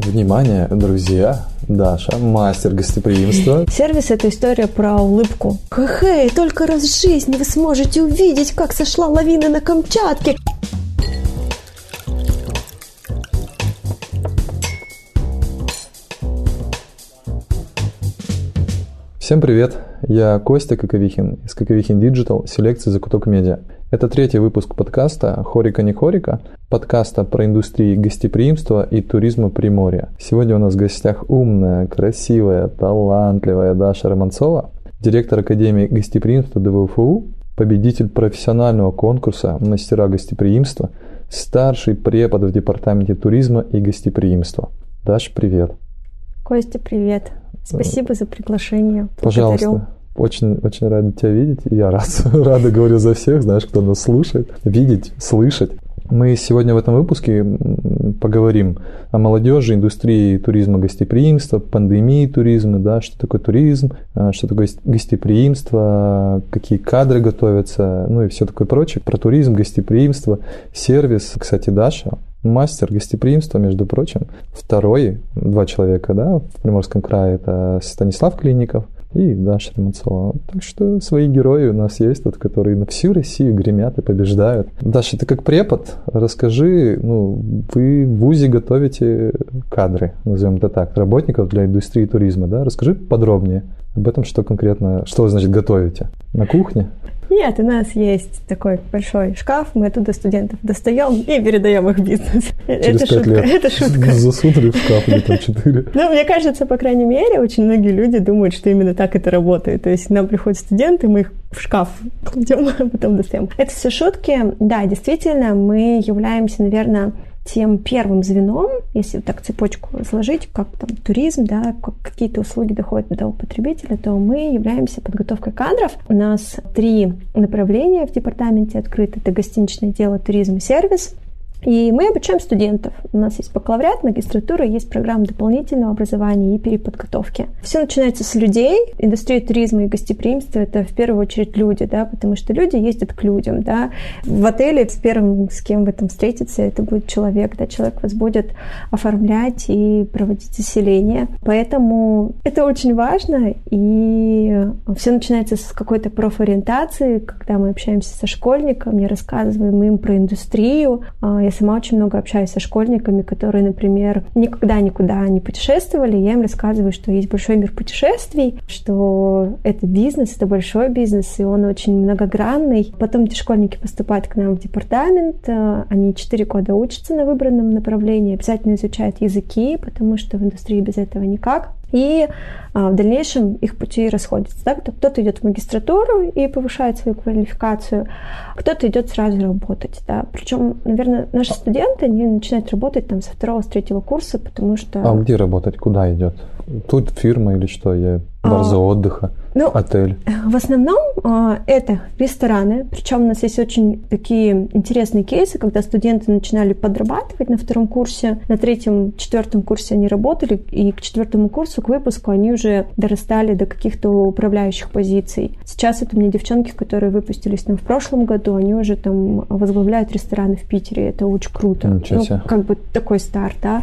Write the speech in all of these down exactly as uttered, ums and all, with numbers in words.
Внимание, друзья! Даша, мастер гостеприимства. Сервис – это история про улыбку. Хе-хей, только раз в жизни вы сможете увидеть, как сошла лавина на Камчатке. Всем привет! Я Костя Коковихин из Коковихин Digital, селекции Закуток Медиа. Это третий выпуск подкаста «Хорика не хорика», подкаста про индустрии гостеприимства и туризма Приморья. Сегодня у нас в гостях умная, красивая, талантливая Даша Романцова, директор Академии гостеприимства ДВФУ, победитель профессионального конкурса «Мастера гостеприимства», старший препод в департаменте туризма и гостеприимства. Даша, привет! Костя, привет! Спасибо за приглашение. Пожалуйста. Благодарю. Очень, очень рада тебя видеть. Я рад, рада говорю за всех, знаешь, кто нас слушает. Видеть, слышать. Мы сегодня в этом выпуске поговорим о молодежи, индустрии туризма, гостеприимства, пандемии туризма, да, что такое туризм, что такое гостеприимство, какие кадры готовятся, ну и все такое прочее. Про туризм, гостеприимство, сервис. Кстати, Даша, мастер гостеприимства, между прочим. Второй, два человека, да, в Приморском крае, это Станислав Клинников и Даша Романцова. Так что свои герои у нас есть, вот, которые на всю Россию гремят и побеждают. Даша, ты как препод, расскажи, ну, вы в ВУЗе готовите кадры, назовем это так, работников для индустрии туризма, да? Расскажи подробнее об этом, что конкретно, что вы, значит, готовите? На кухне? Нет, у нас есть такой большой шкаф, мы оттуда студентов достаем и передаем их в бизнес. Через это пять шутка, лет это шутка. Засунули в шкаф или там четыре. Ну, мне кажется, по крайней мере, очень многие люди думают, что именно так это работает. То есть к нам приходят студенты, мы их в шкаф кладем, а потом достаем. Это все шутки. Да, действительно, мы являемся, наверное, тем первым звеном, если так цепочку сложить, как там туризм, да, как какие-то услуги доходят до потребителя, то мы являемся подготовкой кадров. У нас три направления в департаменте открыты. Это гостиничное дело, туризм и сервис. И мы обучаем студентов. У нас есть бакалавриат, магистратура, есть программа дополнительного образования и переподготовки. Все начинается с людей. Индустрия туризма и гостеприимства – это в первую очередь люди, да, потому что люди ездят к людям. Да. В отеле с первым, с кем в этом встретиться, это будет человек. Да. Человек вас будет оформлять и проводить заселение. Поэтому это очень важно. И все начинается с какой-то профориентации, когда мы общаемся со школьниками, рассказываем им про индустрию. Я сама очень много общаюсь со школьниками, которые, например, никогда никуда не путешествовали. Я им рассказываю, что есть большой мир путешествий, что это бизнес, это большой бизнес, и он очень многогранный. Потом эти школьники поступают к нам в департамент, они четыре года учатся на выбранном направлении, обязательно изучают языки, потому что в индустрии без этого никак. И а, в дальнейшем их пути расходятся. Да? Кто-то идет в магистратуру и повышает свою квалификацию, кто-то идет сразу работать. Да? Причем, наверное, наши студенты, они начинают работать там со второго, с третьего курса, потому что... А где работать? Куда идет? Тут фирма или что? Я... База отдыха, ну, отель. В основном э, это рестораны. Причем у нас есть очень такие интересные кейсы, когда студенты начинали подрабатывать на втором курсе, на третьем, четвертом курсе они работали, и к четвертому курсу, к выпуску, они уже дорастали до каких-то управляющих позиций. Сейчас это у меня девчонки, которые выпустились там в прошлом году, они уже там возглавляют рестораны в Питере. Это очень круто. Ничего себе. Ну, как бы такой старт, да.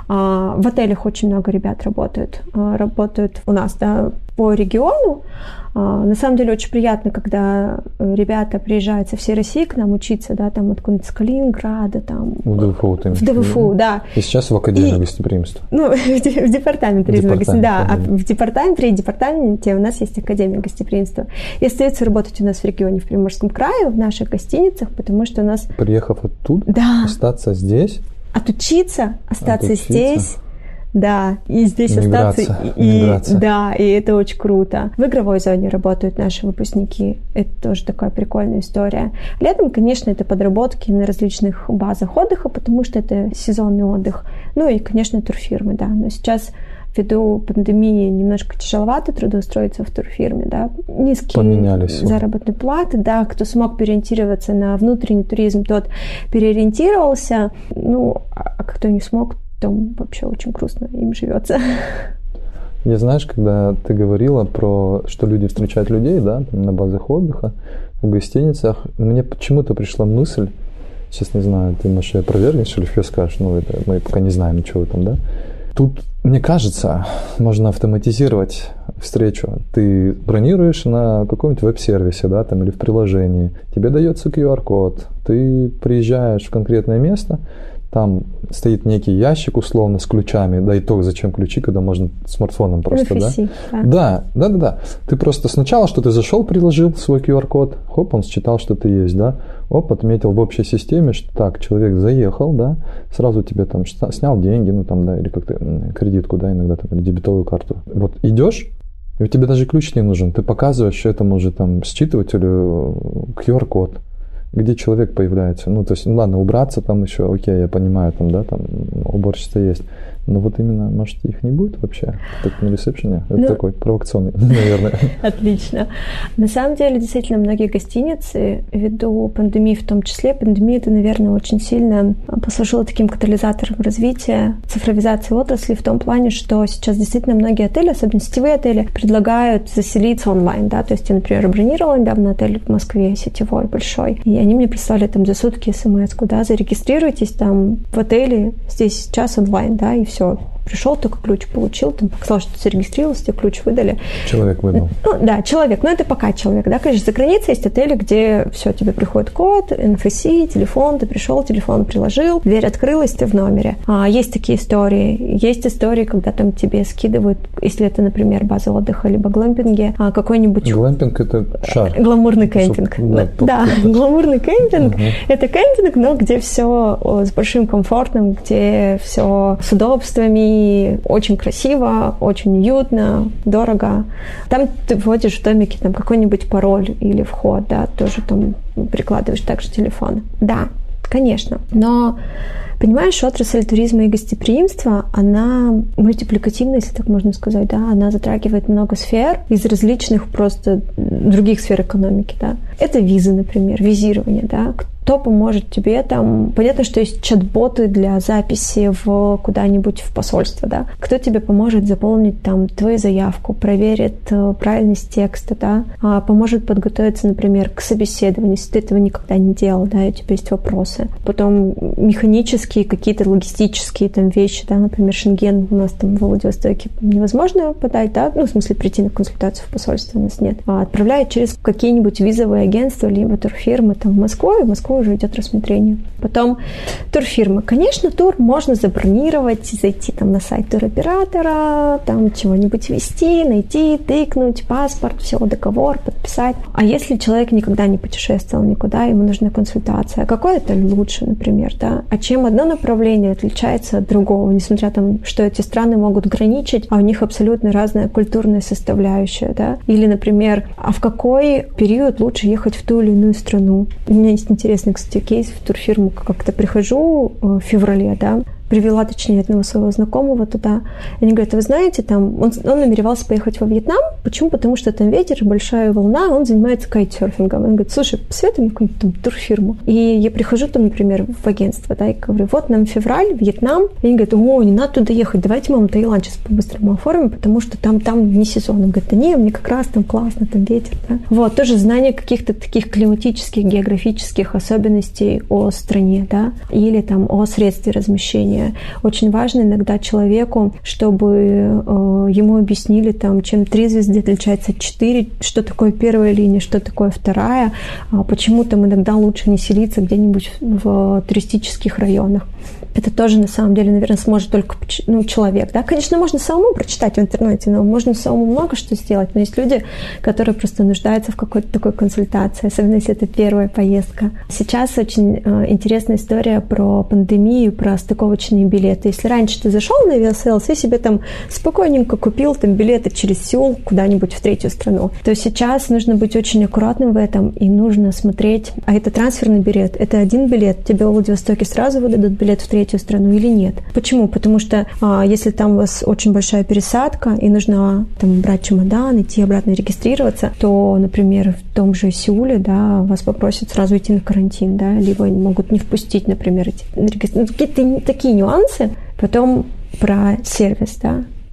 А, в отелях очень много ребят работают. А, работают у нас, да, по региону. На самом деле очень приятно, когда ребята приезжают со всей России к нам учиться, да, там откуда-то с Калининграда, там... В ДВФУ ты В ДВФУ, да. И сейчас в Академии и, гостеприимства. Ну, в департаменте туризма, департамент, да, а в департаменте, при департаменте у нас есть Академия гостеприимства. И остается работать у нас в регионе, в Приморском крае, в наших гостиницах, потому что у нас... Приехав оттуда, да. Остаться здесь? Отучиться, остаться Отучиться. Здесь. Да, и здесь Миграция. остаться. И, Миграция. Да, и это очень круто. В игровой зоне работают наши выпускники. Это тоже такая прикольная история. Летом, конечно, это подработки на различных базах отдыха, потому что это сезонный отдых. Ну и, конечно, турфирмы, да. Но сейчас ввиду пандемии немножко тяжеловато трудоустроиться в турфирме, да. Низкие Поменялись. заработные платы, да. Кто смог переориентироваться на внутренний туризм, тот переориентировался. Ну, а кто не смог, там вообще очень грустно им живется. Я, знаешь, когда ты говорила про, что люди встречают людей, да, на базах отдыха, в гостиницах, мне почему-то пришла мысль, сейчас не знаю, ты, может, опровергнешь или что скажешь, ну, это мы пока не знаем, ничего там, да, Тут, мне кажется, можно автоматизировать встречу. Ты бронируешь на каком-нибудь веб-сервисе, да, там, или в приложении. Тебе дается ку ар-код. Ты приезжаешь в конкретное место, там стоит некий ящик условно с ключами. Да и то, зачем ключи, когда можно смартфоном просто, эн эф си, да? да? Да, да, да, да. Ты просто сначала, что ты зашел, приложил свой ку ар-код, хоп, он считал, что ты есть, да? Оп, отметил в общей системе, что так, человек заехал, да, сразу тебе там снял деньги, ну там, да, или как-то кредитку, да, иногда там, или дебетовую карту. Вот идешь, и у тебя даже ключ не нужен, ты показываешь этому же там считывателю ку ар-код, где человек появляется. Ну, то есть, ну, ладно, убраться там еще, окей, я понимаю, там, да, там уборщица есть. Но вот именно, может, их не будет вообще? Так на ресепшене? Это ну, такой провокационный, наверное. Отлично. На самом деле, действительно, многие гостиницы, ввиду пандемии в том числе, пандемия, это, наверное, очень сильно послужила таким катализатором развития цифровизации отрасли в том плане, что сейчас действительно многие отели, особенно сетевые отели, предлагают заселиться онлайн, да, то есть я, например, бронировала недавно отель в Москве, сетевой, большой, и они мне прислали там за сутки смс-ку, да, зарегистрируйтесь там в отеле здесь сейчас онлайн, да, и все. Все, пришел, только ключ получил, там показал, что ты зарегистрировался, тебе ключ выдали. Человек выдал. Ну, да, человек, но это пока человек, да, конечно, за границей есть отели, где все, тебе приходит код, эн эф си, телефон, ты пришел, телефон приложил, дверь открылась, ты в номере. А, есть такие истории, есть истории, когда там тебе скидывают, если это, например, база отдыха, либо глэмпинги, а, какой-нибудь... Глэмпинг — это шар. Гламурный кемпинг. Да, да, гламурный кемпинг, угу. Это кемпинг, но где все с большим комфортом, где все с удобствами, очень красиво, очень уютно, дорого. Там ты вводишь в домике там какой-нибудь пароль или вход, да, тоже там прикладываешь также телефон. Да, конечно. Но, понимаешь, отрасль туризма и гостеприимства, она мультипликативна, если так можно сказать, да, она затрагивает много сфер из различных просто других сфер экономики, да. Это визы, например, визирование, да. Кто поможет тебе там? Понятно, что есть чат-боты для записи в куда-нибудь в посольство, да? Кто тебе поможет заполнить там твою заявку, проверит э, правильность текста, да? А, поможет подготовиться, например, к собеседованию, если ты этого никогда не делал, да, и у тебя есть вопросы. Потом механические какие-то логистические там вещи, да, например, Шенген у нас там в Владивостоке невозможно подать, да, ну, в смысле прийти на консультацию в посольство у нас нет. А отправляют через какие-нибудь визовые агентства, либо турфирмы там в Москву, и в Москву уже идет рассмотрение. Потом турфирмы. Конечно, тур можно забронировать, зайти там на сайт туроператора, там чего-нибудь ввести, найти, тыкнуть, паспорт, все, договор, подписать. А если человек никогда не путешествовал никуда, ему нужна консультация, какой это лучше, например, да? А чем одно направление отличается от другого, несмотря там, что эти страны могут граничить, а у них абсолютно разная культурная составляющая, да? Или, например, а в какой период лучше ехать в ту или иную страну? У меня есть интересный, кстати, кейс в турфирму. Как-то прихожу в феврале, да, привела, точнее, одного своего знакомого туда. И они говорят, вы знаете, там, он, он намеревался поехать во Вьетнам. Почему? Потому что там ветер, большая волна, он занимается кайтсерфингом. Он говорит, слушай, посоветуй мне какую-нибудь там турфирму. И я прихожу там, например, в агентство, да, и говорю, вот нам февраль, Вьетнам. И они говорят, о, не надо туда ехать, давайте мы вам Таиланд сейчас по-быстрому оформим, потому что там, там не сезон. Он говорит, да не, мне как раз там классно, там ветер, да. Вот, тоже знание каких-то таких климатических, географических особенностей о стране, да, или там о средстве размещения. Очень важно иногда человеку, чтобы э, ему объяснили, там, чем три звезды отличается от четыре, что такое первая линия, что такое вторая, а почему там иногда лучше не селиться где-нибудь в, в туристических районах. Это тоже, на самом деле, наверное, сможет только ну, человек. Да? Конечно, можно самому прочитать в интернете, но можно самому много что сделать. Но есть люди, которые просто нуждаются в какой-то такой консультации, особенно если это первая поездка. Сейчас очень э, интересная история про пандемию, про стыковочные билеты. Если раньше ты зашел на Aviasales и себе там спокойненько купил там билеты через Сеул куда-нибудь в третью страну, то сейчас нужно быть очень аккуратным в этом и нужно смотреть, а это трансферный билет, это один билет, тебе в Владивостоке сразу выдадут билет в третью страну или нет. Почему? Потому что а, если там у вас очень большая пересадка и нужно там брать чемодан, идти обратно регистрироваться, то, например, в том же Сеуле, да, вас попросят сразу идти на карантин, да, либо они могут не впустить, например, эти, ну, какие-то такие нюансы. Потом про сервис, да.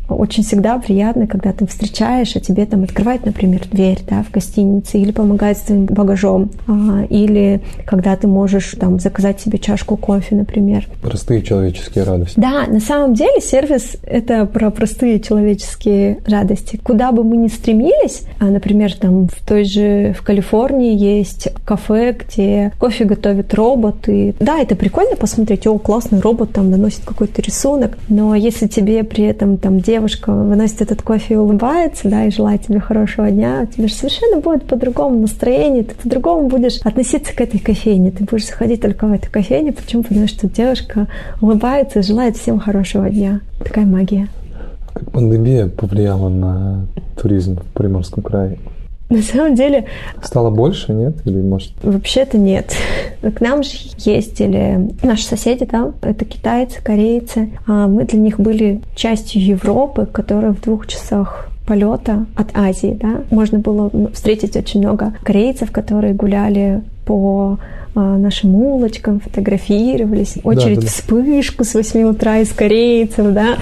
очень всегда приятно, когда ты встречаешь, а тебе там открывают, например, дверь, да, в гостинице, или помогают с твоим багажом, а, или когда ты можешь там заказать себе чашку кофе, например. Простые человеческие радости. Да, на самом деле сервис — это про простые человеческие радости. Куда бы мы ни стремились, а, например, там в той же в Калифорнии есть кафе, где кофе готовит робот, и да, это прикольно посмотреть, о, классный робот там наносит какой-то рисунок, но если тебе при этом там девушка выносит этот кофе и улыбается, да, и желает тебе хорошего дня, у тебя же совершенно будет по-другому настроение, ты по-другому будешь относиться к этой кофейне, ты будешь заходить только в эту кофейню, почему? Потому что девушка улыбается и желает всем хорошего дня. Такая магия. Как пандемия повлияла на туризм в Приморском крае? На самом деле... Стало больше, нет? Или может... Вообще-то нет. К нам же ездили наши соседи, да, это китайцы, корейцы. А мы для них были частью Европы, которая в двух часах полета от Азии, да. Можно было встретить очень много корейцев, которые гуляли по нашим улочкам, фотографировались. Очередь, да, да, вспышку с восьми утра из корейцев, да.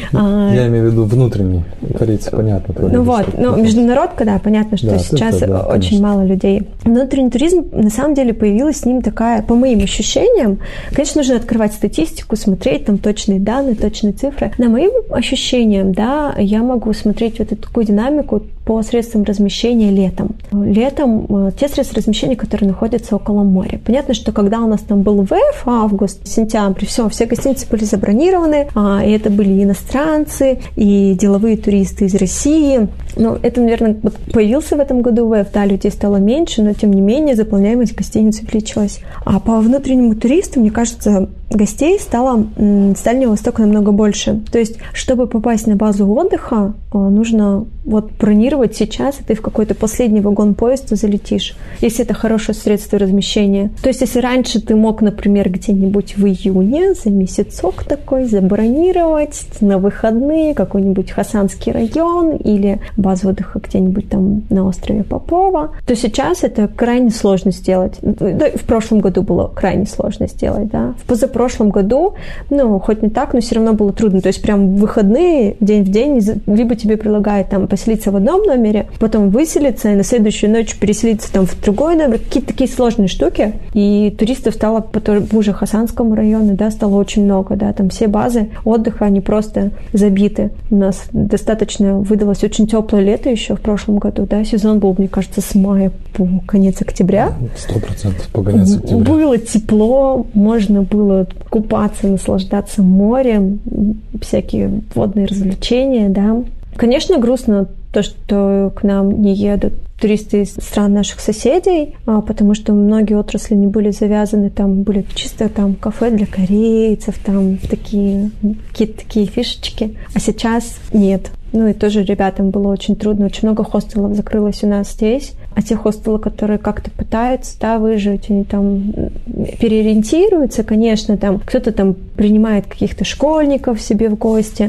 Я имею в виду внутренний. Корейцы, понятно. Ну вот, ну, международка, да, понятно, что да, сейчас это, да, очень конечно. Мало людей. Внутренний туризм, на самом деле, появилась с ним такая, по моим ощущениям, конечно, нужно открывать статистику, смотреть там точные данные, точные цифры. На моим ощущениям, да, я могу смотреть вот эту такую динамику по средствам размещения летом. Летом те средства размещения, которые находятся около моря. Понятно, что когда у нас там был ВЭФ, август, сентябрь, все, все гостиницы были забронированы, а, и это были иностранцы, и деловые туристы из России. Ну, это, наверное, появился в этом году ВЭФ, да, людей стало меньше, но, тем не менее, заполняемость гостиниц увеличилась. А по внутреннему туристу, мне кажется, гостей стало с Дальнего Востока намного больше. То есть, чтобы попасть на базу отдыха, нужно вот бронировать сейчас, и ты в какой-то последний вагон поезда залетишь, если это хорошее средство размещения. То есть, если раньше ты мог, например, где-нибудь в июне за месяцок такой забронировать на выходные какой-нибудь Хасанский район или базу отдыха где-нибудь там на острове Попова, то сейчас это крайне сложно сделать. Да, в прошлом году было крайне сложно сделать, да. В позапрошлом году, ну, хоть не так, но все равно было трудно. То есть прям в выходные, день в день, либо тебе предлагают там поселиться в одном номере, потом выселиться и на следующую ночь переселиться там в другой номер. Какие-то такие сложные штуки. И туристов стало по тому же Хасанскому району, да, стало очень много, да, там все базы отдыха, они просто забиты. У нас достаточно выдалось очень теплое лето еще в прошлом году, да, сезон был, мне кажется, с мая по конец октября. Сто процентов по конец октября. Было тепло, можно было купаться, наслаждаться морем, всякие водные развлечения, да. Конечно, грустно то, что к нам не едут туристы из стран наших соседей, потому что многие отрасли не были завязаны, там были чисто там кафе для корейцев, там такие какие-то такие фишечки, а сейчас нет. Ну и тоже ребятам было очень трудно, очень много хостелов закрылось у нас здесь, а те хостелы, которые как-то пытаются, да, выжить, они там переориентируются, конечно, там кто-то там принимает каких-то школьников себе в гости,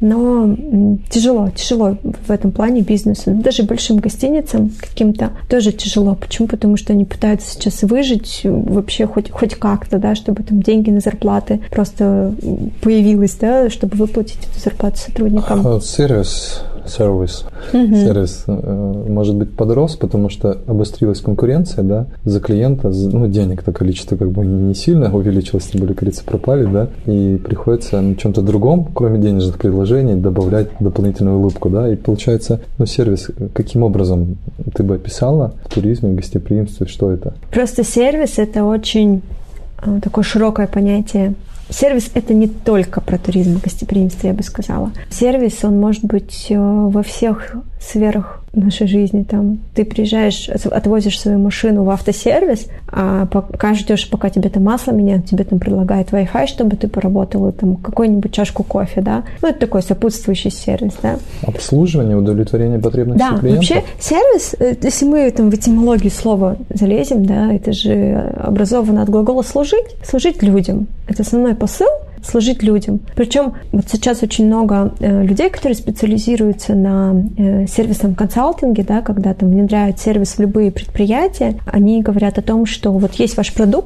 но тяжело, тяжело в этом плане бизнесу. Даже большим гостиницам каким-то тоже тяжело. Почему? Потому что они пытаются сейчас выжить вообще хоть, хоть как-то, да, чтобы там деньги на зарплаты просто появилось, да, чтобы выплатить эту зарплату сотрудникам. А, сервис, сервис, mm-hmm. сервис, может быть, подрос, потому что обострилась конкуренция, да, за клиента, ну, денег-то количество как бы не сильно увеличилось, тем более корицы пропали, да, и приходится на чем-то другом, кроме денежных предложений, добавлять дополнительную улыбку, да, и получается, ну, сервис, каким образом ты бы описала в туризме, в гостеприимстве, что это? Просто сервис – это очень такое широкое понятие. Сервис – это не только про туризм и гостеприимство, я бы сказала. Сервис, он может быть во всех сферах нашей жизни. Там, ты приезжаешь, отвозишь свою машину в автосервис, а пока ждешь, пока тебе там масло меняют, тебе там предлагают Wi-Fi, чтобы ты поработала, там, какую-нибудь чашку кофе, да. Ну, это такой сопутствующий сервис, да. Обслуживание, удовлетворение потребностей да, клиентов. Да, вообще сервис, если мы там в этимологию слова залезем, да, это же образовано от глагола «служить», служить людям. Это основной посыл – служить людям. Причем вот сейчас очень много э, людей, которые специализируются на э, сервисном консалтинге, да, когда там внедряют сервис в любые предприятия, они говорят о том, что вот есть ваш продукт,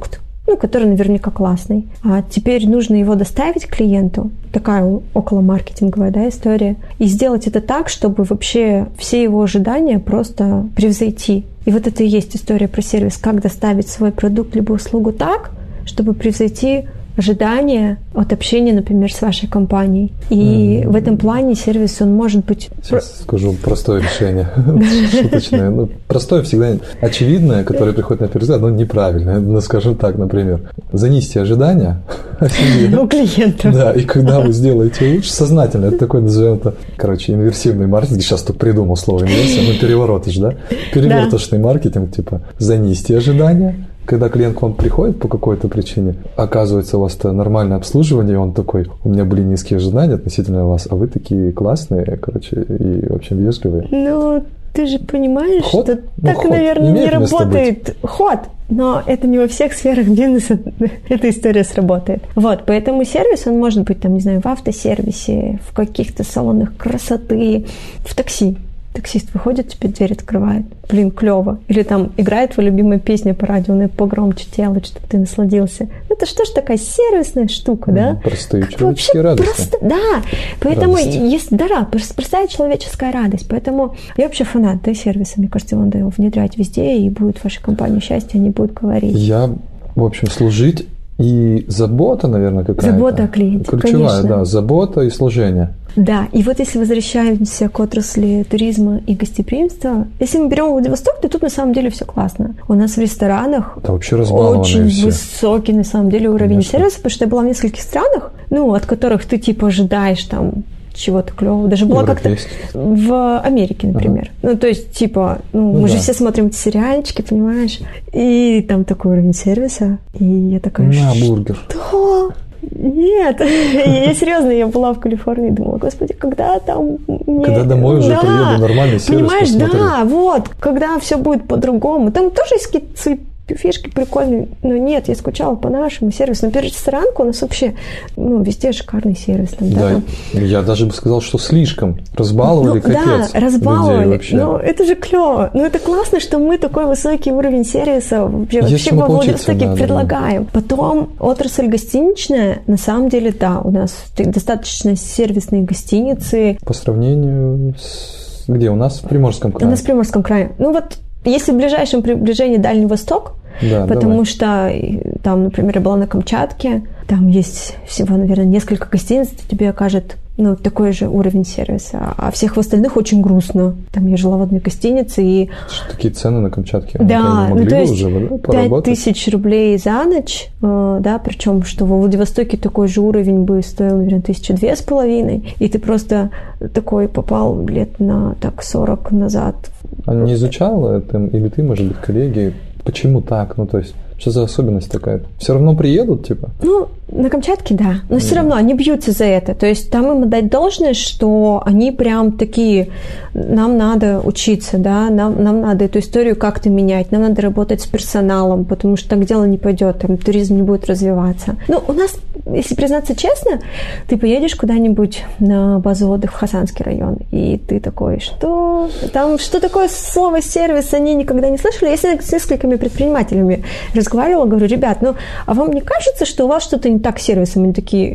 ну, который наверняка классный. А теперь нужно его доставить клиенту. Такая околомаркетинговая, да, история. И сделать это так, чтобы вообще все его ожидания просто превзойти. И вот это и есть история про сервис. Как доставить свой продукт либо услугу так, чтобы превзойти ожидания от общения, например, с вашей компанией. И mm-hmm. в этом плане сервис, он может быть... Сейчас скажу простое решение. Шуточное. Ну, простое всегда очевидное, которое приходит на первый взгляд, но неправильное. Ну, скажем так, например, занизьте ожидания о себе. У клиента. Да, и когда вы сделаете лучше, сознательно, это такой, назовем это, короче, инверсивный маркетинг. Сейчас только придумал слово инверсия, ну, переворотыш, да? Перевертышный маркетинг, типа, занизьте ожидания. Когда клиент к вам приходит по какой-то причине, оказывается, у вас-то нормальное обслуживание, и он такой, у меня были низкие ожидания относительно вас, а вы такие классные, короче, и, в общем, вежливые. Ну, ты же понимаешь, ход? что ну, так, ход. наверное, Имеет не работает. Быть. Ход. Но это не во всех сферах бизнеса эта история сработает. Вот, поэтому сервис, он может быть, там, не знаю, в автосервисе, в каких-то салонах красоты, в такси. Таксист выходит, тебе дверь открывает. Блин, клево. Или там играет твоя любимая песня по радио, она погромче делает, чтобы ты насладился. Это что ж такая сервисная штука, mm, да? Простые как человеческие радости. Просто, да. Поэтому, есть, да, простая человеческая радость. Поэтому я вообще фанат, да, сервиса. Мне кажется, его надо его внедрять везде, и будет в вашей компании счастье, они будут говорить. Я, в общем, служить и забота, наверное, какая-то. Забота о клиенте, ключевая, конечно. Да, забота и служение. Да, и вот если возвращаемся к отрасли туризма и гостеприимства, если мы берем Владивосток, то тут на самом деле все классно. У нас в ресторанах да, вообще очень все. Высокий на самом деле уровень Конечно. сервиса, потому что я была в нескольких странах, ну, от которых ты типа ожидаешь там чего-то клевого. Даже была как-то есть. в Америке, например. Ага. Ну, то есть, типа, ну, ну мы да. же все смотрим эти сериальчики, понимаешь? И там такой уровень сервиса. И я такая... На бургер. Что? Нет, я серьезно, я была в Калифорнии и думала, господи, когда там... Мне... Когда домой уже да, приеду, нормальный сервис понимаешь, посмотрю. да, вот, когда все будет по-другому. Там тоже есть какие-то свои фишки прикольные, но нет, я скучала по нашему сервису. Например, ресторанка у нас вообще, ну, везде шикарный сервис. Там, да, да, там. Я даже бы сказал, что слишком. Разбаловали, ну, капец. Да, разбаловали. Ну, это же клево. Ну, это классно, что мы такой высокий уровень сервиса вообще, вообще во Владивостоке да, предлагаем. Да. Потом отрасль гостиничная, на самом деле, да, у нас достаточно сервисные гостиницы. По сравнению с... Где? У нас в Приморском крае. У нас в Приморском крае. Ну, вот если в ближайшем приближении Дальний Восток, да, потому давай. что там, например, я была на Камчатке, там есть всего, наверное, несколько гостиниц, тебе окажет ну, такой же уровень сервиса, а всех остальных очень грустно. Там я жила в одной гостинице и... Что, такие цены на Камчатке? Да, могли ну, то есть уже, да, пять тысяч рублей за ночь, да, причем, что во Владивостоке такой же уровень бы стоил, наверное, тысячу две с половиной, и ты просто такой попал лет на так сорок назад. А не изучала это, или ты, может быть, коллеги, почему так? Ну, то есть, что за особенность такая? Все равно приедут, типа? Ну, на Камчатке, да. Но mm. все равно они бьются за это. То есть там им отдать должное, что они прям такие, нам надо учиться, да, нам, нам надо эту историю как-то менять, нам надо работать с персоналом, потому что так дело не пойдет, там туризм не будет развиваться. Ну, у нас, если признаться честно, ты поедешь куда-нибудь на базу отдыха в Хасанский район, и ты такой, что? Там, что такое слово сервис, они никогда не слышали. Я с несколькими предпринимателями разговаривала, говорю, ребят, ну, а вам не кажется, что у вас что-то не так с сервисом? Они такие,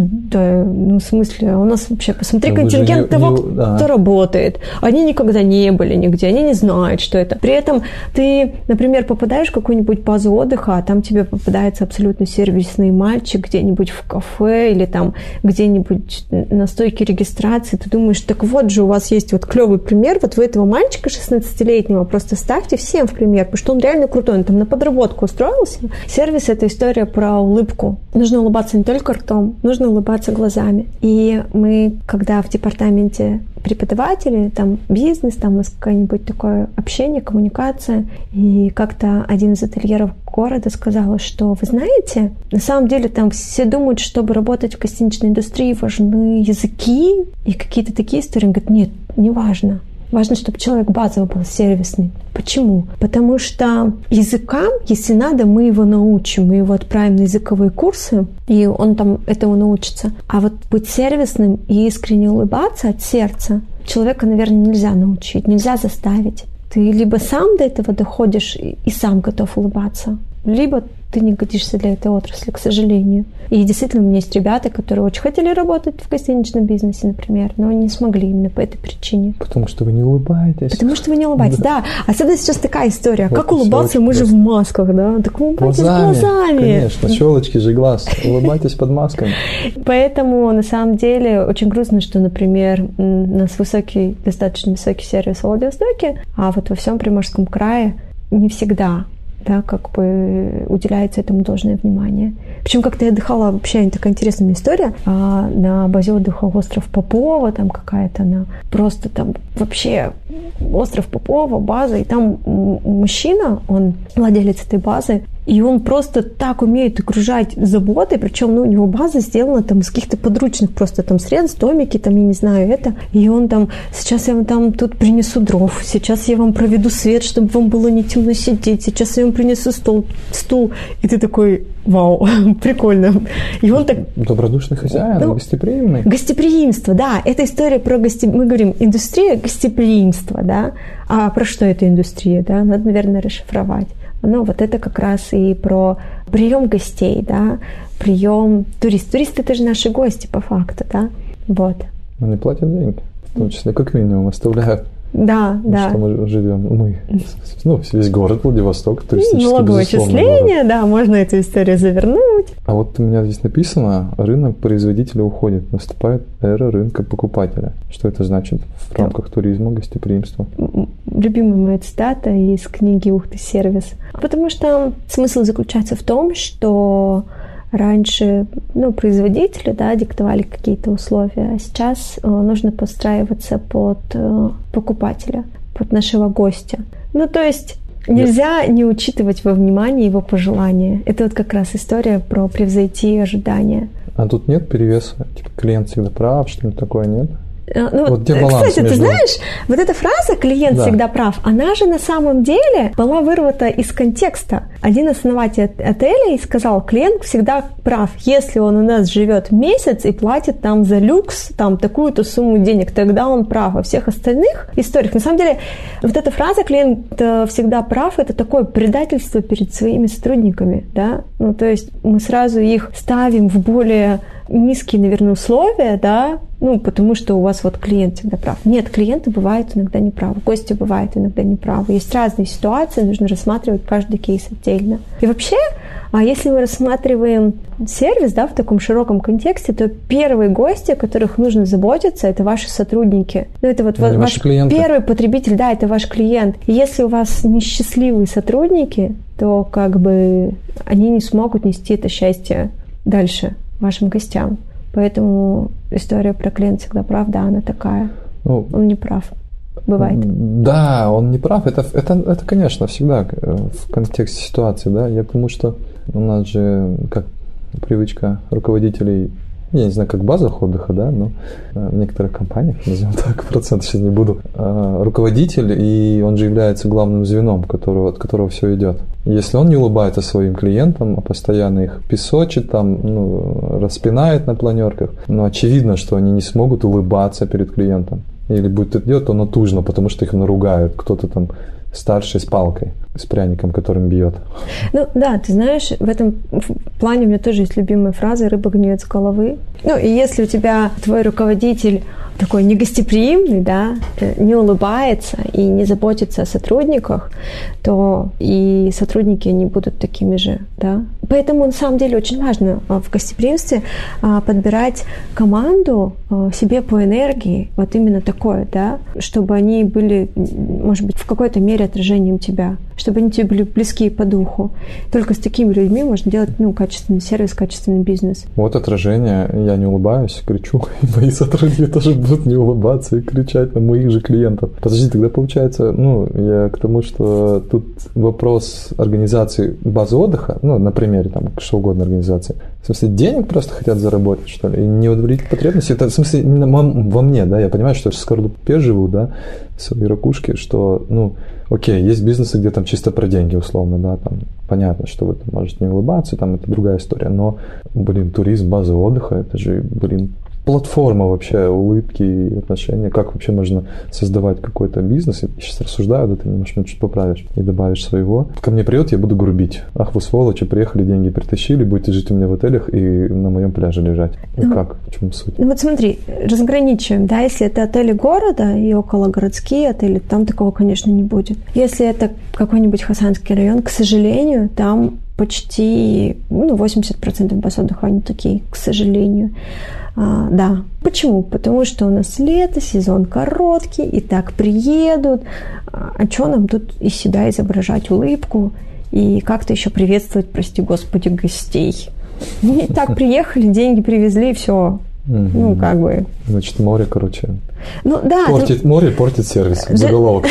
да, ну, в смысле, у нас вообще, посмотри, контингент не, того, не, да. кто работает. Они никогда не были нигде, они не знают, что это. При этом ты, например, попадаешь в какую-нибудь базу отдыха, а там тебе попадается абсолютно сервисный мальчик где-нибудь в кафе или там где-нибудь на стойке регистрации. Ты думаешь, так вот же у вас есть вот клевый пример, вот вы этого мальчика шестнадцатилетнего просто ставьте всем в пример, потому что он реально крутой, он там на подработку устроился. Сервис – это история про улыбку. Нужно улыбаться не только ртом, нужно улыбаться глазами. И мы, когда в департаменте преподаватели, там бизнес, там у нас какое-нибудь такое общение, коммуникация, и как-то один из ательеров города сказал, что, вы знаете, на самом деле там все думают, чтобы работать в гостиничной индустрии, важны языки и какие-то такие истории. Он говорит, нет, не важно. Важно, чтобы человек базово был сервисный. Почему? Потому что языкам, если надо, мы его научим, мы его отправим на языковые курсы, и он там этому научится. А вот быть сервисным и искренне улыбаться от сердца человека, наверное, нельзя научить, нельзя заставить. Ты либо сам до этого доходишь и сам готов улыбаться, либо ты не годишься для этой отрасли, к сожалению. И действительно, у меня есть ребята, которые очень хотели работать в гостиничном бизнесе, например, но не смогли именно по этой причине. Потому что вы не улыбаетесь. Потому что вы не улыбаетесь, да. да. Особенно сейчас такая история. Вот как улыбаться? Мы же в масках, да? Так улыбайтесь глазами. глазами. Конечно, щелочки же глаз. Улыбайтесь под масками. Поэтому, на самом деле, очень грустно, что, например, у нас высокий, достаточно высокий сервис в Владивостоке, а вот во всем Приморском крае не всегда, да, как бы уделяется этому должное внимание. Причем как-то я отдыхала, вообще такая интересная история, а, на базе отдыха остров Попова, там какая-то она, просто там вообще остров Попова, база, и там мужчина, он владелец этой базы, и он просто так умеет окружать заботой, причем, ну, у него база сделана там из каких-то подручных просто там средств, домики, там, я не знаю, это, и он там, сейчас я вам там тут принесу дров, сейчас я вам проведу свет, чтобы вам было не темно сидеть, сейчас я вам принесу стол, стул, и ты такой, вау, прикольно. И он так... Добродушный хозяин, ну, гостеприимный. Гостеприимство, да, это история про гостеприимство, мы говорим, индустрия гостеприимства, да, а про что эта индустрия, да, надо, наверное, расшифровать. Ну, вот это как раз и про прием гостей, да, прием туристов. Туристы — это же наши гости, по факту, да, вот. Они платят деньги, в том числе, как минимум, оставляют. Да, да. Что мы живем, мы, ну, весь город Владивосток, туристический, налогоотчисление, да, можно эту историю завернуть. А вот у меня здесь написано, рынок производителя уходит, наступает эра рынка покупателя. Что это значит в рамках да. туризма, гостеприимства? Любимая моя цитата из книги «Ух ты, сервис». Потому что смысл заключается в том, что раньше, ну, производители, да, диктовали какие-то условия, а сейчас э, нужно подстраиваться под э, покупателя, под нашего гостя. Ну, то есть нельзя не учитывать во внимании его пожелания. Это вот как раз история про превзойти ожидания. А тут нет перевеса? Типа клиент всегда прав, что-нибудь такое нет? Ну, вот, кстати, между... ты знаешь, вот эта фраза «клиент да. всегда прав», она же на самом деле была вырвата из контекста. Один основатель отеля сказал, клиент всегда прав, если он у нас живет месяц и платит там за люкс там такую-то сумму денег, тогда он прав. Во всех остальных историях, на самом деле, вот эта фраза «клиент всегда прав» — это такое предательство перед своими сотрудниками, да, ну, то есть мы сразу их ставим в более низкие, наверное, условия, да, ну, потому что у вас вот клиент всегда прав. Нет, клиенты бывают иногда неправы, гости бывают иногда неправы. Есть разные ситуации, нужно рассматривать каждый кейс отдельно. И вообще, а если мы рассматриваем сервис, да, в таком широком контексте, то первые гости, о которых нужно заботиться, это ваши сотрудники. Ну, это вот Или ваш первый потребитель, да, это ваш клиент. И если у вас несчастливые сотрудники, то как бы они не смогут нести это счастье дальше вашим гостям. Поэтому история про клиент всегда прав, да, она такая. Ну, он не прав. Бывает. Да, он не прав. Это, это, это, конечно, всегда в контексте ситуации, да. Я думаю, что у нас же как привычка руководителей, я не знаю, как в базах отдыха, да, но в некоторых компаниях, назовем так, процент сейчас не буду, руководитель, и он же является главным звеном, которого, от которого все идет. Если он не улыбается своим клиентам, а постоянно их песочит, там, ну, распинает на планерках, ну, очевидно, что они не смогут улыбаться перед клиентом. Или будет это делать, то натужно, потому что их наругают. Кто-то там старший с палкой, с пряником, которым бьет. Ну да, ты знаешь, в этом плане у меня тоже есть любимая фраза «рыба гниет с головы». Ну и если у тебя твой руководитель такой негостеприимный, да, не улыбается и не заботится о сотрудниках, то и сотрудники не будут такими же, да. Поэтому на самом деле очень важно в гостеприимстве подбирать команду себе по энергии, вот именно такое, да, чтобы они были, может быть, в какой-то мере отражением тебя, чтобы они тебе были близки по духу. Только с такими людьми можно делать, ну, качественный сервис, качественный бизнес. Вот отражение. Я не улыбаюсь, кричу, и мои сотрудники тоже будут не улыбаться и кричать на моих же клиентов. Подожди, тогда получается, ну, я к тому, что тут вопрос организации базы отдыха, ну, на примере, там, что угодно организации. В смысле, денег просто хотят заработать, что ли, и не удовлетворить потребности. Это, в смысле, во мне, да, я понимаю, что я в скорлупе живу, да, в своей ракушке, что, ну, окей, есть бизнесы, где там чисто про деньги, условно, да, там, понятно, что вы там можете не улыбаться, там, это другая история, но, блин, туризм, база отдыха, это же, блин, платформа вообще улыбки и отношения, как вообще можно создавать какой-то бизнес. Я сейчас рассуждаю, да ты немножко чуть поправишь и добавишь своего. Ко мне придет, я буду грубить. Ах, вы сволочи, приехали, деньги притащили, будете жить у меня в отелях и на моем пляже лежать. Ну, ну как? В чем суть? Ну вот смотри, разграничиваем, да, если это отели города и окологородские отели, там такого, конечно, не будет. Если это какой-нибудь Хасанский район, к сожалению, там почти ну, восемьдесят процентов баз отдыха они такие, к сожалению. А, да. Почему? Потому что у нас лето, сезон короткий, и так приедут. А что нам тут и сюда изображать улыбку и как-то еще приветствовать, прости господи, гостей? И так приехали, деньги привезли, все. Угу. Ну, как бы. Значит, море, короче. Ну, да. Портит, ты... Море портит сервис. Заголовок.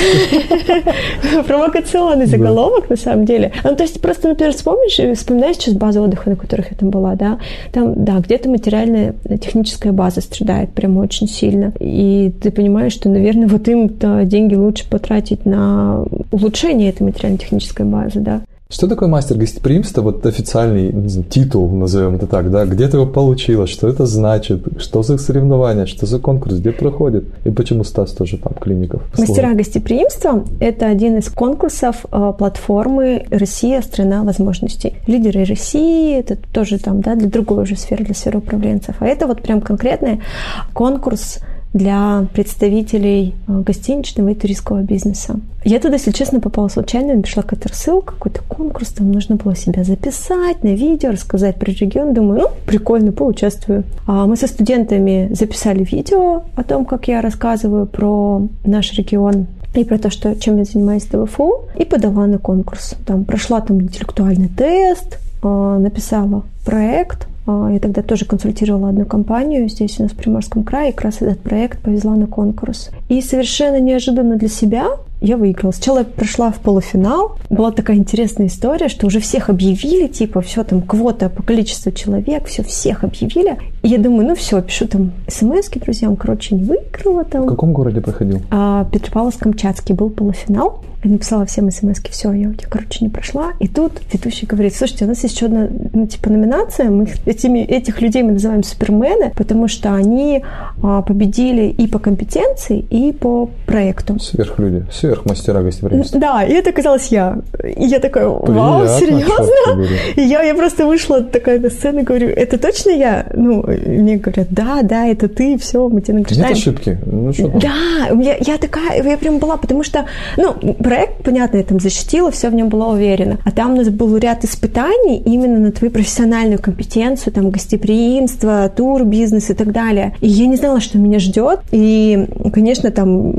Провокационный заголовок, на самом деле. Ну, то есть, просто, например, вспомнишь, вспоминаешь сейчас базы отдыха, на которых я там была, да, там, да, где-то материальная техническая база страдает прям очень сильно. И ты понимаешь, что, наверное, вот им-то деньги лучше потратить на улучшение этой материально-технической базы, да. Что такое мастер гостеприимства? Вот официальный, не знаю, титул, назовем это так, да? Где ты его получила? Что это значит? Что за соревнования? Что за конкурс? Где проходит? И почему Стас тоже там, Клиников? Мастера гостеприимства – это один из конкурсов э, платформы «Россия – страна возможностей». Лидеры России – это тоже там, да, для другой уже сферы, для сферы управленцев. А это вот прям конкретный конкурс для представителей гостиничного и туристского бизнеса. Я туда, если честно, попала случайно, пришла какая-то рассылка, какой-то конкурс, там нужно было себя записать на видео, рассказать про регион. Думаю, ну, прикольно, поучаствую. А мы со студентами записали видео о том, как я рассказываю про наш регион и про то, что, чем я занимаюсь в ДВФУ, и подала на конкурс. Там прошла там интеллектуальный тест, написала проект. Я тогда тоже консультировала одну компанию здесь у нас в Приморском крае, и как раз этот проект повезла на конкурс. И совершенно неожиданно для себя я выиграла. Сначала я прошла в полуфинал. Была такая интересная история, что уже всех объявили, типа, все там, квота по количеству человек, все, всех объявили. И я думаю, ну все, пишу там смс-ки друзьям, короче, не выиграла там. В каком городе проходил? А, Петропавловск-Камчатский был полуфинал. Я написала всем смс-ки, все, я у тебя, короче, не прошла. И тут ведущий говорит, слушайте, у нас есть еще одна, ну, типа, номинация, мы этими, этих людей мы называем супермены, потому что они а, победили и по компетенции, и по проекту. Сверхлюди, сверхмастера гостеприимства. Да, и это оказалась я. И я такая, вау, приятно, серьезно? И я, я просто вышла такая на сцену и говорю, это точно я? Ну, мне говорят, да, да, это ты, все, мы тебя награждаем. Нет ошибки? Ну, что там? Да, я, я такая, я прям была, потому что, ну, проект, понятно, я там защитила, все в нем была уверена. А там у нас был ряд испытаний именно на твою профессиональную компетенцию, там, гостеприимство, турбизнес и так далее. И я не знала, что меня ждет. И, конечно, там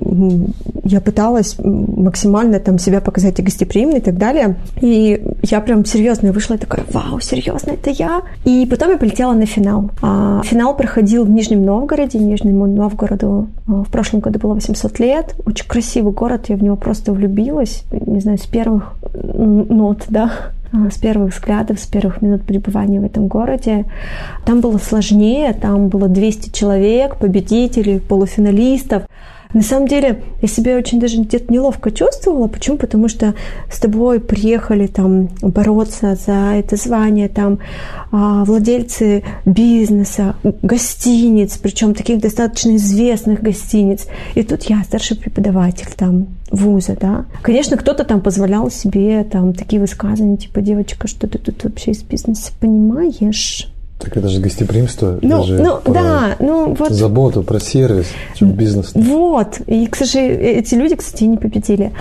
я пыталась максимально там себя показать и гостеприимной и так далее. И я прям серьезно вышла и такая, вау, серьезно, это я? И потом я полетела на финал. А финал проходил в Нижнем Новгороде. Нижнему Новгороду в прошлом году было восемьсот лет. Очень красивый город, я в него просто влюбилась. Не знаю, с первых нот, да, с первых взглядов, с первых минут пребывания в этом городе. Там было сложнее, там было двести человек, победителей, полуфиналистов. На самом деле, я себя очень даже где-то неловко чувствовала. Почему? Потому что с тобой приехали там бороться за это звание там владельцы бизнеса, гостиниц, причем таких достаточно известных гостиниц. И тут я, старший преподаватель там вуза, да. Конечно, кто-то там позволял себе там такие высказывания, типа, девочка, что ты тут вообще из бизнеса понимаешь? Так это же гостеприимство, ну, это же ну, про да, ну, вот, заботу, про сервис, бизнес. Вот, и, к сожалению, эти люди, кстати, не победили.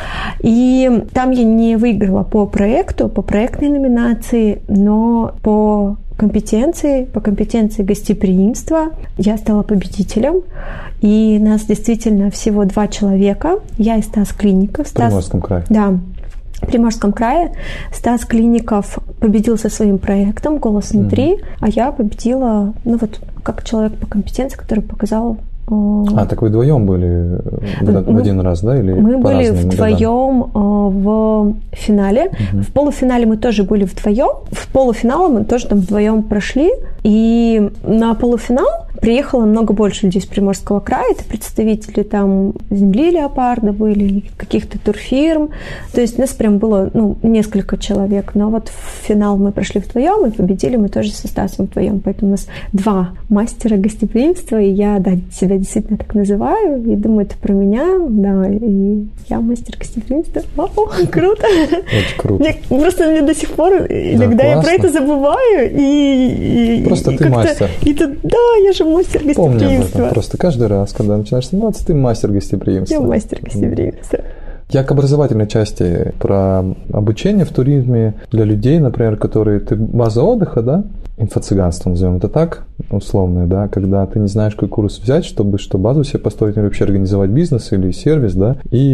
И там я не выиграла по проекту, по проектной номинации, но по компетенции, по компетенции гостеприимства я стала победителем. И нас действительно всего два человека, я и Стас Клиников. В Приморском крае. Да. В Приморском крае Стас Клиников победил со своим проектом «Голос внутри», mm-hmm. а я победила, ну вот, как человек по компетенции, который показал А, так вы вдвоем были в, в один раз, да? Или мы по были разным вдвоем в финале. Угу. В полуфинале мы тоже были вдвоем. В полуфинале мы тоже там вдвоем прошли. И на полуфинал приехало много больше людей из Приморского края. Это представители там земли Леопарда были, каких-то турфирм. То есть нас прям было ну, несколько человек. Но вот в финал мы прошли вдвоем, и победили мы тоже со Стасом вдвоем. Поэтому у нас два мастера гостеприимства, и я да, себя действительно так называю, и думаю, это про меня, да, и я мастер гостеприимства. Вау, круто! Очень круто. Мне, просто мне до сих пор иногда да, я про это забываю, и... Просто и ты мастер. И тут, да, я же мастер гостеприимства. Помни об этом. Просто каждый раз, когда начинаешь сниматься, ты мастер гостеприимства. Я мастер гостеприимства. Я к образовательной части про обучение в туризме для людей, например, которые... Ты база отдыха, да? Инфо-цыганство, назовем это так, условное, да? Когда ты не знаешь, какой курс взять, чтобы что базу себе построить, или вообще организовать бизнес или сервис, да?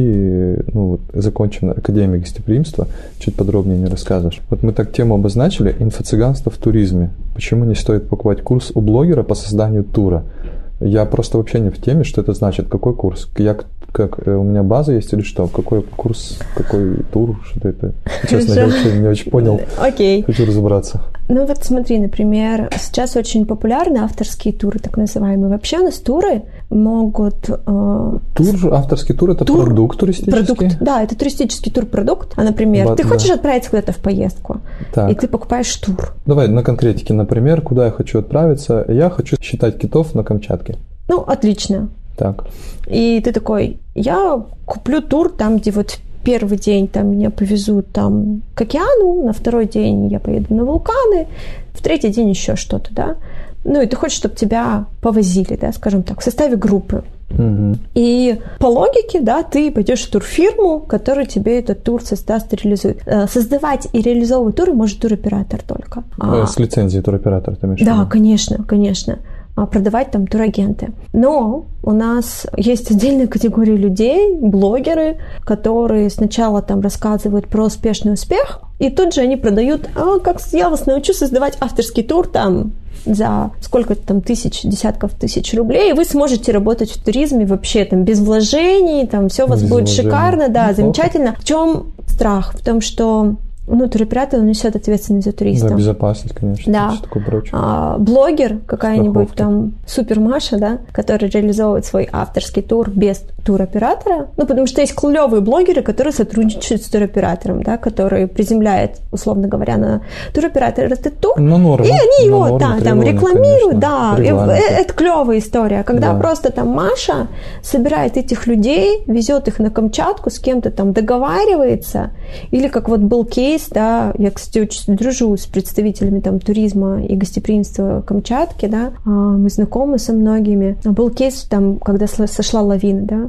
И, ну, вот, закончим на Академии гостеприимства, чуть подробнее не расскажешь. Вот мы так тему обозначили, инфо-цыганство в туризме. Почему не стоит покупать курс у блогера по созданию тура? Я просто вообще не в теме, что это значит, какой курс. Я как, у меня база есть или что? Какой курс, какой тур, что это? Честно, я вообще не очень понял. Окей. Хочу разобраться. Ну вот смотри, например, сейчас очень популярны авторские туры, так называемые. Вообще у нас туры могут... Э, тур, авторский тур – это тур, продукт туристический? Продукт, да, это туристический турпродукт. А, например, Бат, ты хочешь да. отправиться куда-то в поездку, так. и ты покупаешь тур. Давай на конкретике. Например, куда я хочу отправиться? Я хочу считать китов на Камчатке. Ну, отлично. Так. И ты такой, я куплю тур там, где вот первый день там меня повезут там к океану, на второй день я поеду на вулканы, в третий день еще что-то, да. Ну, и ты хочешь, чтобы тебя повозили, да, скажем так, в составе группы. Угу. И по логике, да, ты пойдешь в турфирму, которая тебе этот тур создаст и реализует. Создавать и реализовывать туры может туроператор только. С лицензией туроператора, ты имеешь в виду? Да, конечно, конечно. Продавать там турагенты. Но у нас есть отдельная категория людей, блогеры, которые сначала там рассказывают про успешный успех, и тут же они продают, а как я вас научу создавать авторский тур там за сколько-то там тысяч, десятков тысяч рублей, и вы сможете работать в туризме вообще там без вложений, там все у вас без будет вложений. Шикарно, да, неплохо. Замечательно. В чем страх? В том, что ну, туроператор несет ответственность за туриста. Да, безопасность, конечно. Да. Все такое прочее. А, блогер какая-нибудь Страховки. Там Супер Маша, да, который реализовывает свой авторский тур без туроператора. Ну, потому что есть клевые блогеры, которые сотрудничают с туроператором, да, которые приземляют, условно говоря, на туроператора этот тур. Ну, нормы, и они его нормы, да, там рекламируют, конечно, да. И, это клевая история. Когда да. просто там Маша собирает этих людей, везет их на Камчатку, с кем-то там договаривается. Или как вот был кейс, да, я, кстати, очень дружу с представителями там туризма и гостеприимства Камчатки, да, мы знакомы со многими. Был кейс там, когда сошла лавина, да,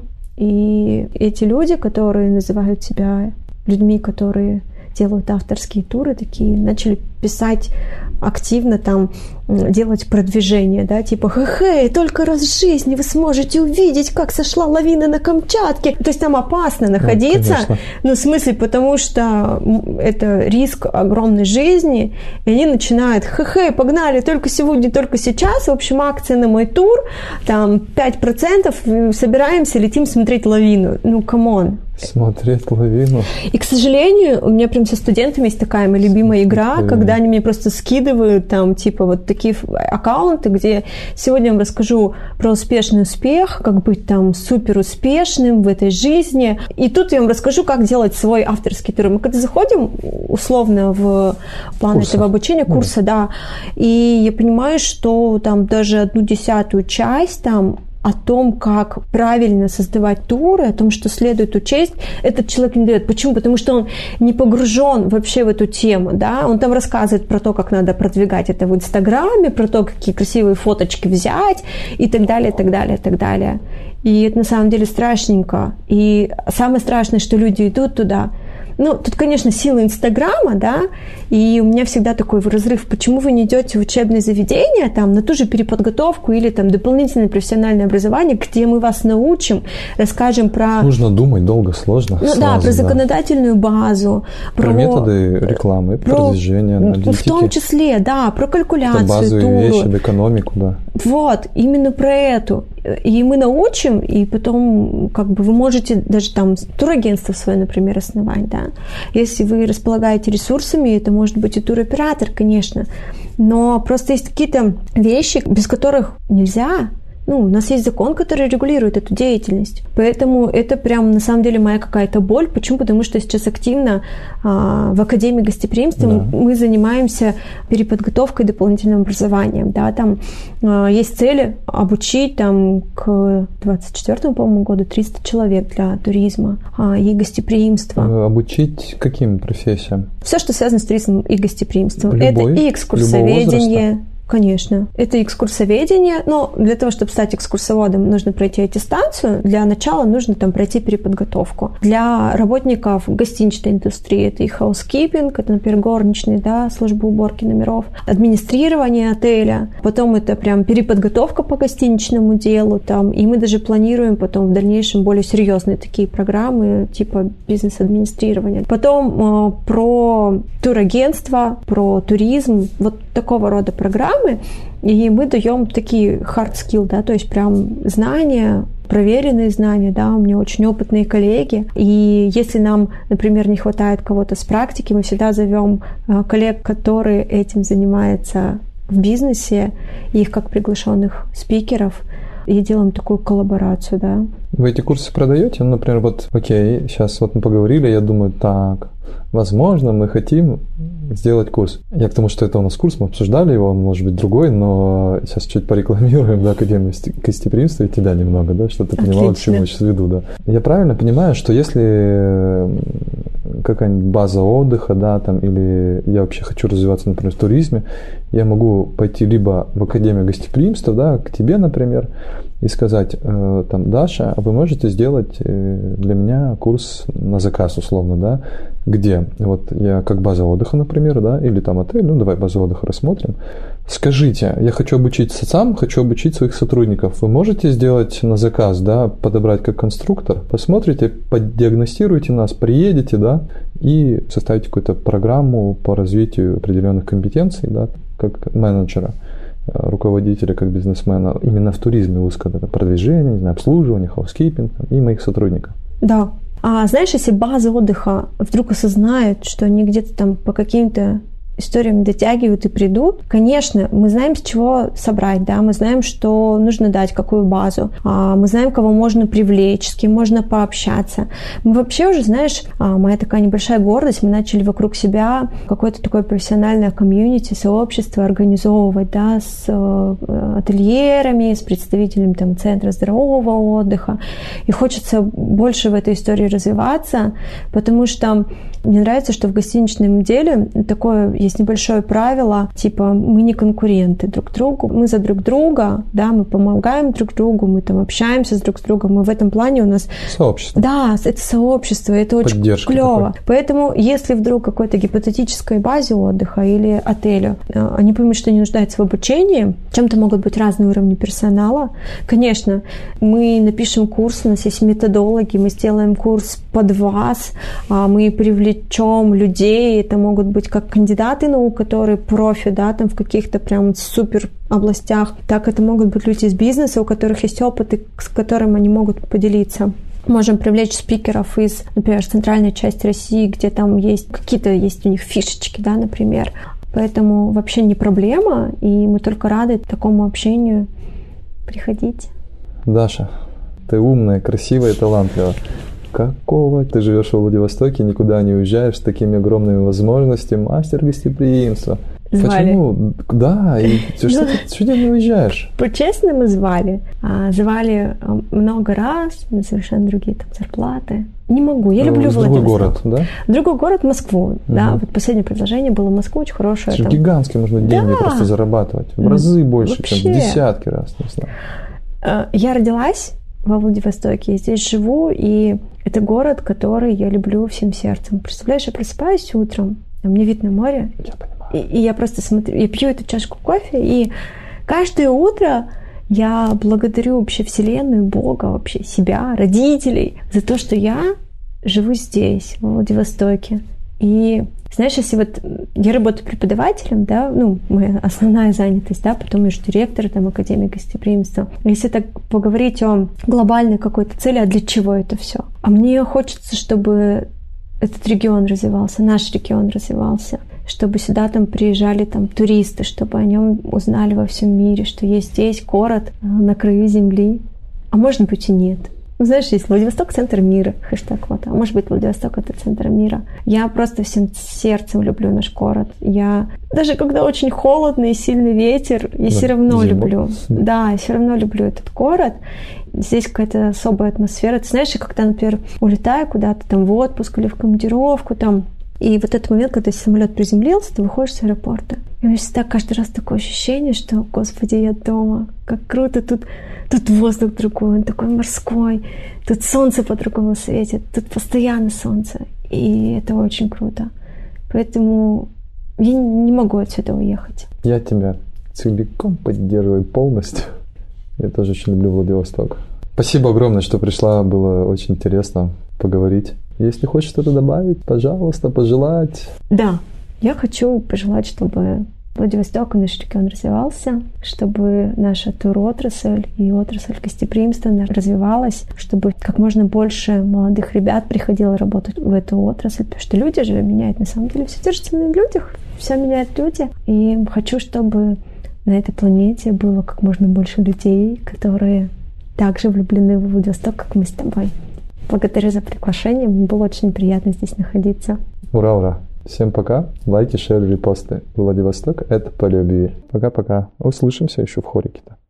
и эти люди, которые называют себя людьми, которые делают авторские туры, такие начали писать активно там, делать продвижение, да, типа, хе-хе, только раз в жизни вы сможете увидеть, как сошла лавина на Камчатке. То есть там опасно находиться, ну, ну, в смысле, потому что это риск огромной жизни, и они начинают, хе-хе, погнали, только сегодня, только сейчас, в общем, акция на мой тур, там, пять процентов, собираемся, летим смотреть лавину. Ну, камон. Смотреть лавину. И, к сожалению, у меня прям со студентами есть такая моя любимая игра, Смотреть. Когда они мне просто скидывают там, типа, вот такие аккаунты, где сегодня я вам расскажу про успешный успех, как быть там супер успешным в этой жизни. И тут я вам расскажу, как делать свой авторский тур. Мы когда заходим, условно, в план курса. Этого обучения, курса, да. да, и я понимаю, что там даже одну десятую часть там о том, как правильно создавать туры, о том, что следует учесть, этот человек не дает. Почему? Потому что он не погружен вообще в эту тему, да, он там рассказывает про то, как надо продвигать это в Инстаграме, про то, какие красивые фоточки взять и так далее, и так далее, и так далее. И это на самом деле страшненько. И самое страшное, что люди идут туда, Ну, тут, конечно, сила Инстаграма, да, и у меня всегда такой разрыв, почему вы не идете в учебные заведения, там, на ту же переподготовку или там дополнительное профессиональное образование, где мы вас научим, расскажем про... Нужно думать долго, сложно. Ну, сразу, да, про да. законодательную базу. Про, про методы рекламы, про, продвижения, аналитики. В том числе, да, про калькуляцию. Это базовые туру. Вещи, в экономику, да. Вот, именно про эту. И мы научим, и потом как бы вы можете даже там турагентство свое, например, основать, да. Если вы располагаете ресурсами, это может быть и туроператор, конечно, но просто есть какие-то вещи, без которых нельзя. Ну, у нас есть закон, который регулирует эту деятельность. Поэтому это прям на самом деле моя какая-то боль. Почему? Потому что сейчас активно а, в Академии гостеприимства да. мы, мы занимаемся переподготовкой и дополнительным образованием. Да, там а, есть цели обучить там, к двадцать четвёртому, по-моему, году триста человек для туризма а, и гостеприимства. Обучить каким профессиям? Все, что связано с туризмом и гостеприимством. Любой, это и экскурсоведение. Конечно. Это экскурсоведение, но для того, чтобы стать экскурсоводом, нужно пройти аттестацию. Для начала нужно там пройти переподготовку. Для работников гостиничной индустрии это и housekeeping, это, например, горничные, да, служба уборки номеров, администрирование отеля, потом это прям переподготовка по гостиничному делу, там, и мы даже планируем потом в дальнейшем более серьезные такие программы, типа бизнес-администрирования. Потом э, про турагентство, про туризм, вот такого рода программы. И мы даем такие hard skill, да, то есть прям знания, проверенные знания, да, у меня очень опытные коллеги, и если нам, например, не хватает кого-то с практики, мы всегда зовем коллег, которые этим занимаются в бизнесе, их как приглашенных спикеров, и делаем такую коллаборацию, да. Вы эти курсы продаете? Ну, например, вот, окей, сейчас вот мы поговорили, я думаю, так, возможно, мы хотим сделать курс. Я к тому, что это у нас курс, мы обсуждали его, он может быть другой, но сейчас чуть порекламируем, да, Академию гостеприимства и тебя немного, да, чтобы ты понимала, к чему я сейчас веду, да. Я правильно понимаю, что если какая-нибудь база отдыха, да, там, или я вообще хочу развиваться, например, в туризме, я могу пойти либо в Академию гостеприимства, да, к тебе, например, и сказать, э, там, Даша, а вы можете сделать для меня курс на заказ, условно, да, где? Вот я как база отдыха, например, да, или там отель, ну, давай базу отдыха рассмотрим. Скажите, я хочу обучиться сам, хочу обучить своих сотрудников. Вы можете сделать на заказ, да, подобрать как конструктор, посмотрите, подиагностируйте нас, приедете, да, и составите какую-то программу по развитию определенных компетенций, да, как менеджера, руководителя, как бизнесмена, именно в туризме узко, это продвижение, не знаю, обслуживание, хаускипинг и моих сотрудников. Да. А знаешь, если база отдыха вдруг осознают, что они где-то там по каким-то историям дотягивают и придут, конечно, мы знаем, с чего собрать, да, мы знаем, что нужно дать, какую базу, мы знаем, кого можно привлечь, с кем можно пообщаться. Мы вообще уже, знаешь, моя такая небольшая гордость, мы начали вокруг себя какое-то такое профессиональное комьюнити, сообщество организовывать, да, с ательерами, с представителями там Центра здорового отдыха, и хочется больше в этой истории развиваться, потому что мне нравится, что в гостиничном деле такое есть небольшое правило, типа мы не конкуренты друг другу, мы за друг друга, да, мы помогаем друг другу, мы там общаемся с друг с другом, мы в этом плане у нас... Сообщество. Да, это сообщество, это очень поддержка клево. такой. Поэтому если вдруг какой-то гипотетической базе отдыха или отелю они поймут, что не нуждаются в обучении, чем-то могут быть разные уровни персонала, конечно, мы напишем курс, у нас есть методологи, мы сделаем курс под вас, мы привлечем людей, это могут быть как кандидаты наук, которые профи, да, там в каких-то прям супер областях, так это могут быть люди из бизнеса, у которых есть опыт, и с которым они могут поделиться. Можем привлечь спикеров из, например, центральной части России, где там есть какие-то есть у них фишечки, да, например. Поэтому вообще не проблема, и мы только рады такому общению. Приходите. Даша, ты умная, красивая и талантливая. Какого? Ты живешь в Владивостоке, никуда не уезжаешь с такими огромными возможностями. Мастер гостеприимства. Звали. Почему? Да, и что, что, ты, что ты не уезжаешь? По-честному звали. А, звали много раз, на совершенно другие там зарплаты. Не могу, я люблю Владивосток. Другой город, да? Другой город, Москву, угу. Да. Вот последнее предложение было в Москву, очень хорошее. Это там... гигантские можно деньги да. просто зарабатывать. В разы больше, вообще. Чем в десятки раз, не знаю. Я родилась во Владивостоке. Я здесь живу, и это город, который я люблю всем сердцем. Представляешь, я просыпаюсь утром, а мне вид на море, Я понимаю. и, и я просто смотрю, я пью эту чашку кофе, и каждое утро я благодарю вообще Вселенную, Бога, вообще себя, родителей за то, что я живу здесь, во Владивостоке. И знаешь, если вот я работаю преподавателем, да, ну, моя основная занятость, да, потом я же директор там, Академии гостеприимства. Если так поговорить о глобальной какой-то цели, а для чего это все? А мне хочется, чтобы этот регион развивался, наш регион развивался, чтобы сюда там приезжали там туристы, чтобы о нем узнали во всем мире, что есть здесь город на краю земли, а может быть и нет. Ну, знаешь, есть Владивосток — центр мира, хэштег вот, а может быть, Владивосток — это центр мира. Я просто всем сердцем люблю наш город. Я, даже когда очень холодно и сильный ветер, я да, все равно зима. люблю. Да, я все равно люблю этот город. Здесь какая-то особая атмосфера. Ты знаешь, я когда, например, улетаю куда-то там в отпуск или в командировку, там, и вот этот момент, когда самолет приземлился, ты выходишь с аэропорта. И у меня всегда каждый раз такое ощущение, что, Господи, я дома. Как круто, тут, тут воздух другой, он такой морской, тут солнце по-другому светит, тут постоянно солнце. И это очень круто. Поэтому я не могу отсюда уехать. Я тебя целиком поддерживаю полностью. Я тоже очень люблю Владивосток. Спасибо огромное, что пришла. Было очень интересно поговорить. Если хочешь что-то добавить, пожалуйста, пожелать. Да, я хочу пожелать, чтобы Владивосток и наш регион развивался, чтобы наша туротрасль и отрасль гостеприимства развивалась, чтобы как можно больше молодых ребят приходило работать в эту отрасль, потому что люди же меняют, на самом деле, все держится на людях, все меняют люди. И хочу, чтобы на этой планете было как можно больше людей, которые также влюблены в Владивосток, как мы с тобой. Благодарю за приглашение. Мне было очень приятно здесь находиться. Ура, ура. Всем пока. Лайки, шеры, репосты. Владивосток — это по любви. Пока-пока. Услышимся еще в хорике-то.